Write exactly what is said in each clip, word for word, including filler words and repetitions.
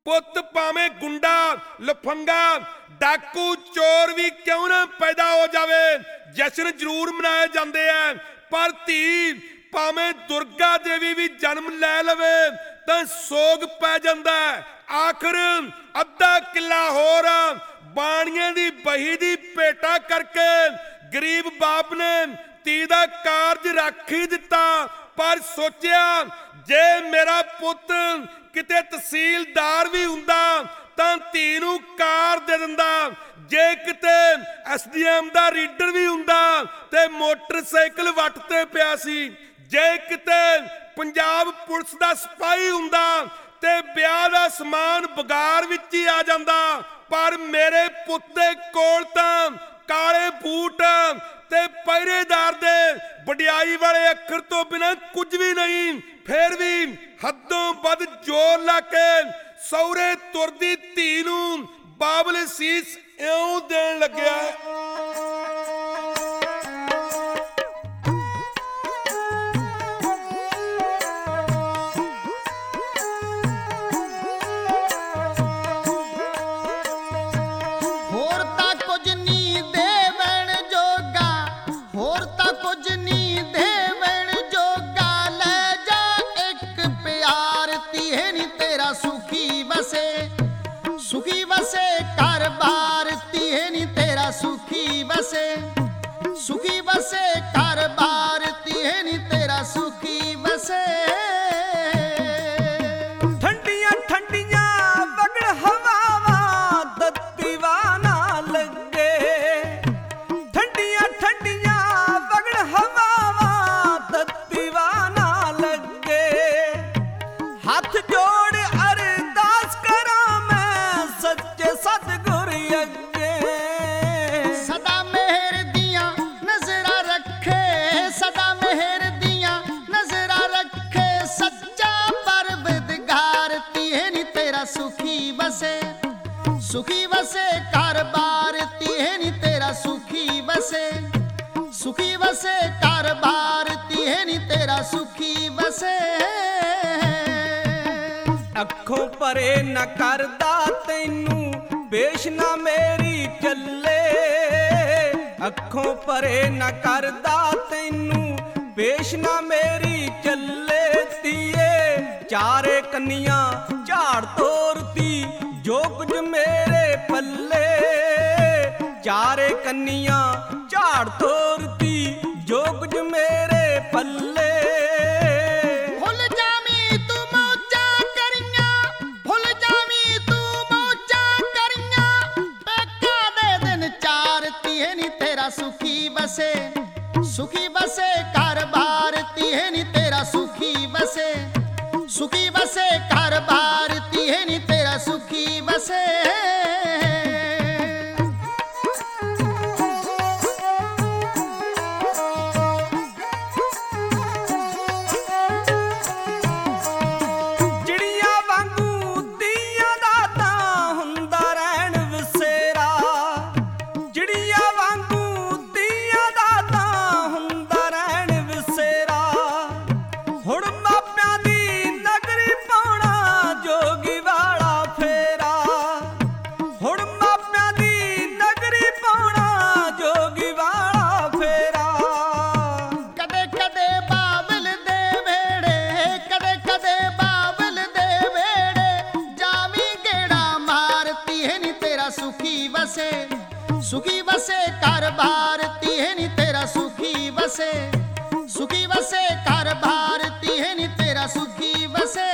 पुत भावें गुंडा लफंगा डाकू चोर भी क्यों ना पैदा हो जावे, जश्न जरूर मनाए जाते हैं। पर धी भावें दुर्गा देवी भी जन्म लै लवे तो सोग पै जाता है। आखिर अद्धा किला होर बाणिया दी बही दी भेटा करके गरीब बाप ने धी दा कारज रख ही दिता। पर सोचिया जे मेरा पुत किते तहसीलदार भी हुंदा तां धी नूं कार दे दिंदा, जे किते एस डी एम दा रीडर भी हुंदा ते मोटरसाइकिल वट ते पिया सी, जे किते पंजाब पुलिस दा सिपाही हुंदा ते ब्याह दा समान बगार विच ही आ जांदा। पर मेरे पुत दे कोल तां काले बूट ते पहरेदार दे वडियाई वाले अखर तो बिना कुछ भी नहीं। फिर भी हदों वध जोर ला के सौरे तुरदी धी नूं बाबल सीस इउं देण लग्या। सुखी वसे घर बार तीहे नी तेरा सुखी वसे, सुखी वसे घर बार तीहे नी तेरा सुखी वसे। ठंडियां ठंडियां बगड़ हवावा दत्तीवा ना लगे, ठंडियां ठंडियां बगड़ हवावा दत्तीवा ना लगे। हाथ जोड़ अरदास करा मैं सच्चे सतगुर अगे, सदा मेहर दियां नजरा रखे, सदा मेहर दियां नजरा रखे। सच्चा परवरदिगार तीहे नी तेरा सुखी वसे, सुखी वसे घर बार तीहे नी तेरा सुखी वसे, सुखी वसे घर बार तीहे नी तेरा सुखी वसे। अखों परे न करदा तैनू पेश ना मेरी चले, अखों परे न करदा तैनू पेश ना मेरी चले। तीए चारे कन्नियां झाड़ तोरती जो कुछ मेरे पल्ले, चारे कन्नियां झाड़ तोरती जो कुछ मेरे पल्ले। सुखी वसे, सुखी वसे घर बार तीहे नी तेरा सुखी वसे, सुखी वसे घर बार तीहे नी तेरा सुखी वसे। चिड़िया वांगू दिया दा तां हुंदा रहण वसेरा, चिड़िया वांगू हुण मापियां दी नगरी पाउणा जोगी वाला फेरा, हुण मापियां दी नगरी पाउणा जोगी वाला फेरा। कदे कदे बाबल दे वेड़े, कदे कदे बाबल दे वेड़े जावी गेड़ा मार तीहे नी तेरा सुखी वसे, सुखी वसे घर बार तीहे नी तेरा सुखी वसे, सुखी वसे घर बार तीहे नी तेरा सुखी वसे।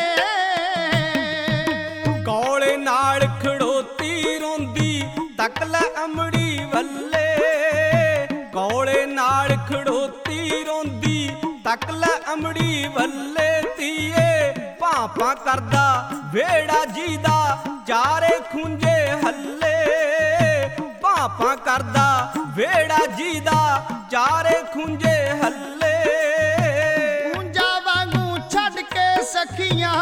कौले नाल खड़ोती रोंदी तक लै अमड़ी वल्ले, कौले नाल खड़ोती रोंदी तक लै अमड़ी वल्ले। तीए भापा करदा वेड़ा जीदा चारे खुंजे हल्ले, भापा करदा वेड़ा जीदा चारे खुंजे हल्ले। सखियां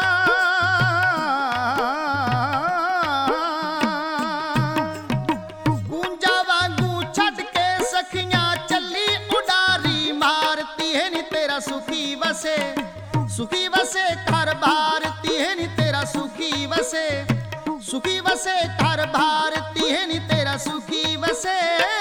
गूंजा वांगू छड़ के सखियां चली उडारी मारती है नी तेरा सुखी वसे, सुखी वसे घर बार तीहे नी तेरा सुखी वसे। ਸੁਖੀ ਵਸੇ ਘਰ ਭਾਰਤੀ ਹੈ ਨੀ ਤੇਰਾ ਸੁਖੀ ਵਸੇ।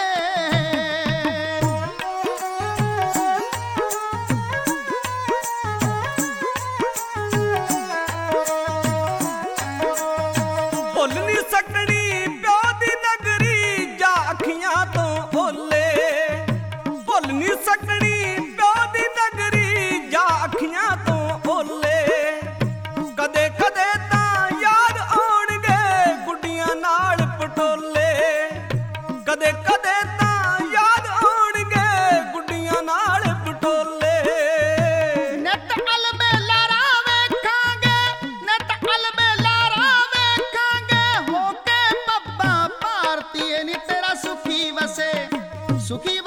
ਭੁੱਲ ਨੀ ਸਕਣੀ ਪਿਓ ਦੀ ਨਗਰੀ ਜਾ ਅੱਖੀਆਂ ਤੋਂ ਓਲੇ, ਭੁੱਲ ਨੀ ਸਕਣੀ ਪਿਓ ਦੀ ਨਗਰੀ ਜਾ ਅੱਖੀਆਂ ਤੋਂ ਓਲੇ। ਕਦੇ ਕਦੇ ਤਾਂ ਯਾਦ ਆਉਣਗੇ ਗੁੱਡੀਆਂ ਨਾਲ ਪਟੋਲੇ, ਕਦੇ ਕਦੇ ਤਾਂ ਯਾਦ ਆਉਣਗੇ ਗੁੱਡੀਆਂ ਨਾਲ ਪਟੋਲੇ। ਨੱਤ ਅਲਬੇਲਾਰਾ ਵੇਖਾਂਗੇ, ਨੱਤ ਅਲਬੇਲਾਰਾ ਵੇਖਾਂਗੇ, ਹੋ ਕੇ ਪੱਬਾਂ ਭਾਰਤੀ ਨੀ ਤੇਰਾ ਸੁਖੀ ਵਸੇ। ਸੁਖੀ